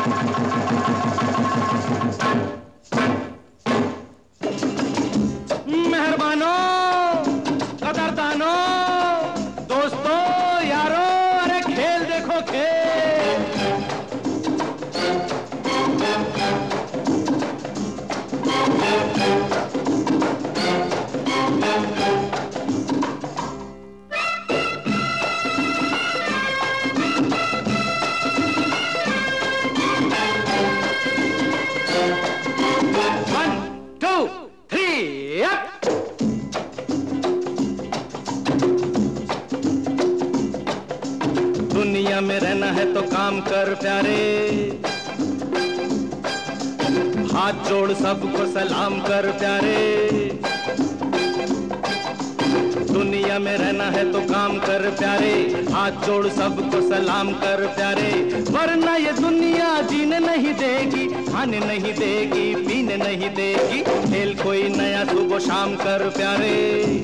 मेहरबानों, कदरदानों, दोस्तों, यारों, अरे खेल देखो खेल। दुनिया में रहना है तो काम कर प्यारे, हाथ जोड़ सबको सलाम कर प्यारे। दुनिया में रहना है तो काम कर प्यारे, हाथ जोड़ सबको सलाम कर प्यारे। वरना ये दुनिया जीने नहीं देगी, खाने नहीं देगी, पीने नहीं देगी। खेल कोई नया सुबह शाम कर प्यारे।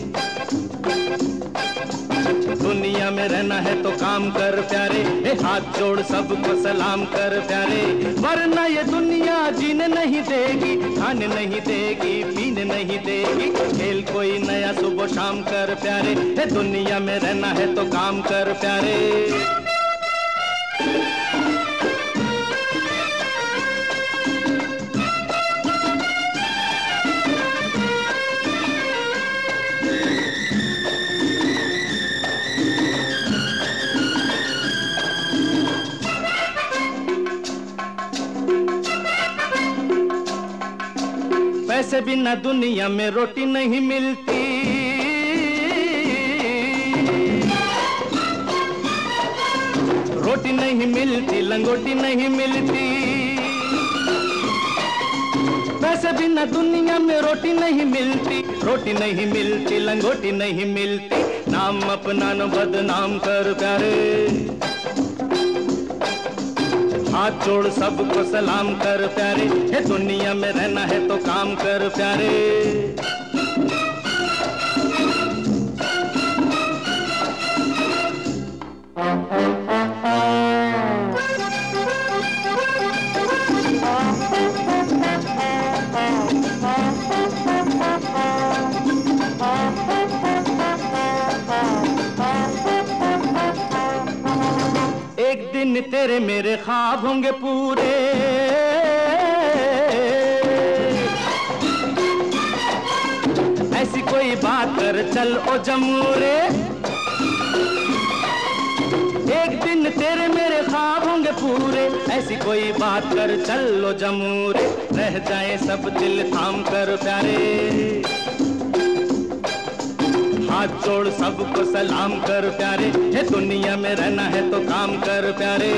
दुनिया में रहना है तो काम कर प्यारे, हाथ जोड़ सबको सलाम कर प्यारे। वरना ये दुनिया जीने नहीं देगी, खाने नहीं देगी, पीने नहीं देगी। खेल कोई नया सुबह शाम कर प्यारे, दुनिया में रहना है तो काम कर प्यारे। पैसे बिना दुनिया में रोटी नहीं मिलती, रोटी नहीं मिलती, लंगोटी नहीं मिलती। पैसे बिना दुनिया में रोटी नहीं मिलती, रोटी नहीं मिलती, लंगोटी नहीं मिलती। नाम अपना न बदनाम कर प्यारे, हाथ जोड़ सबको सलाम कर प्यारे। हे दुनिया में रहना है तो काम कर प्यारे। एक दिन तेरे मेरे ख्वाब होंगे पूरे, ऐसी कोई बात कर चल ओ जमूरे। एक दिन तेरे मेरे ख्वाब होंगे पूरे, ऐसी कोई बात कर चल ओ जमूरे। रह जाए सब दिल थाम कर प्यारे, हाथ जोड़ सबको सलाम कर प्यारे। हे दुनिया में रहना है तो काम कर प्यारे।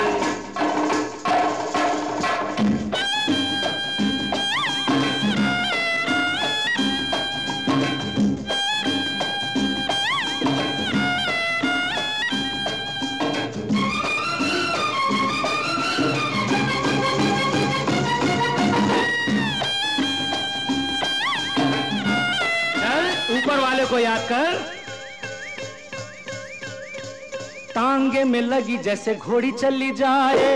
ऊपर वाले को याद कर। टांगे में लगी जैसे घोड़ी चली जाए,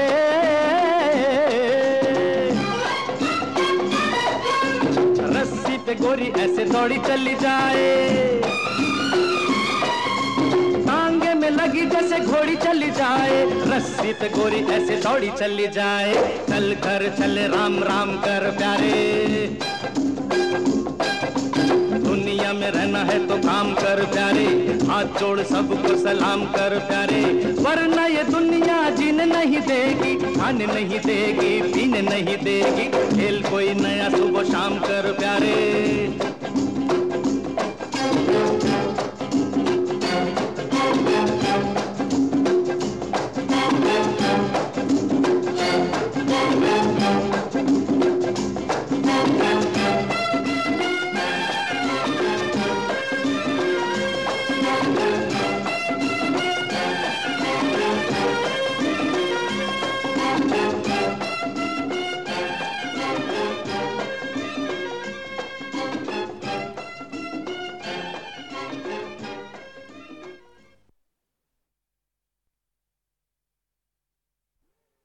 रस्सी पे गोरी ऐसे दौड़ी चली जाए। टांगे में लगी जैसे घोड़ी चली जाए, रस्सी पे गोरी ऐसे दौड़ी चली जाए। चल कर चले राम राम कर प्यारे, दुनिया में रहना है तो काम कर प्यारे। हाथ जोड़ सबको सलाम कर प्यारे। वरना ये दुनिया जीने नहीं देगी, खाने नहीं देगी, पीने नहीं देगी। खेल कोई नया सुबह शाम कर प्यारे।